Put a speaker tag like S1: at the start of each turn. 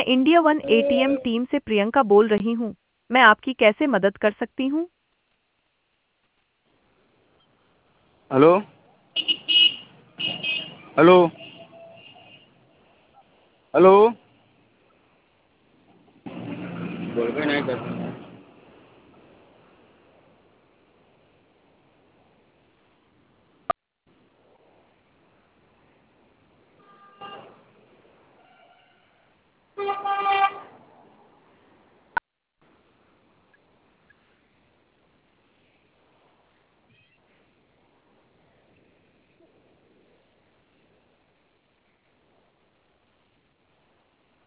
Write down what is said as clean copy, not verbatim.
S1: India one ATM team से प्रियंका बोल रही हूँ। मैं आपकी कैसे मदद कर सकती हूँ?
S2: हेलो। हेलो। हेलो।